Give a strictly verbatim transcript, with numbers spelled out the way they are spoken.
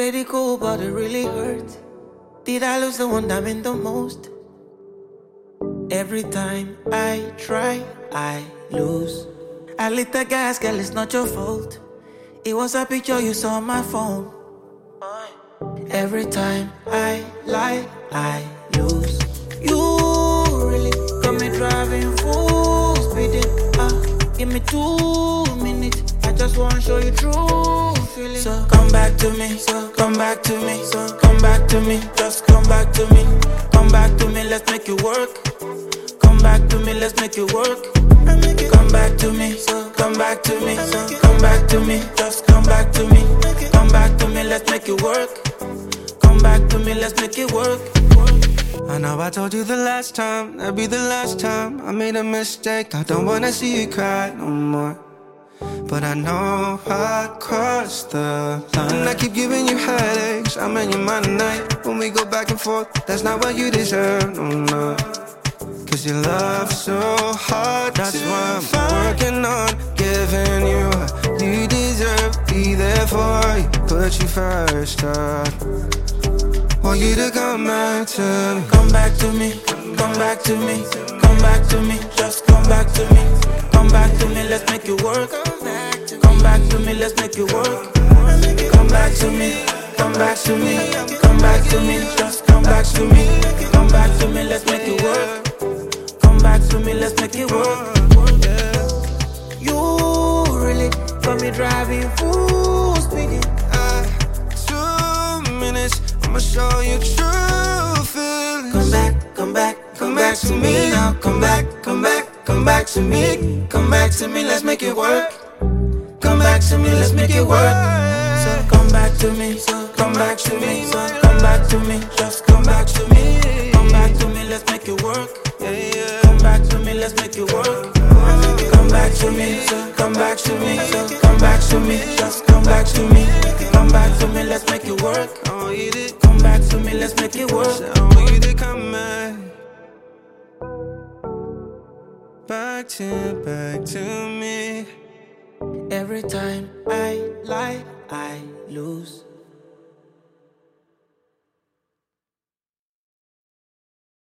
pretty cool, but it really hurt. Did I lose the one that meant the most? Every time I try, I lose. I lit the gas, girl, it's not your fault. It was a picture you saw on my phone. Every time I lie, I lose. You really got me driving full speed. Ah, give me two minutes. I just wanna show you true feeling. So come back to me, so come back to me, so come back to me, just come back to me, come back to me, let's make it work. Come back to me, let's make it work. Come back to me, so come back to me, so come back to me, just come back to me, come back to me, let's make it work. Come back to me, let's make it work. I know I told you the last time, that'd be the last time I made a mistake. I don't wanna see you cry no more, but I know I crossed the line. And I keep giving you headaches, I'm in your mind at night. When we go back and forth, that's not what you deserve, no, no. Cause you love so hard, that's why I'm working on giving you what you deserve. Be there for you, put you first up. Want you to come back to me. Come back to me, come back to me, come back to me, just come back to me. Come back to me, let's make it work. Come back to me, let's make it work. Come back to me, come back to me, come back to me, just come back to me. Come back to me, let's make it work. Come back to me, let's make it work. You really got me driving full speed. Uh, two minutes, I'ma show you true feelings. Come back, come back, come back to me now. Come back, come back, come back to me. Come back to me, let's make it work. Come back to me, let's make it work. So come back to me, so come back to me, so come back to me, just come back to me. Come back to me, let's make it work. Come back to me, let's make it work. Come back to me, so come back to me, so come back to me, just come back to me. Come back to me, let's make it work. I want you to Come back to me, let's make it work. I want you to come back. Back to, back to me. Every time I lie, I lose.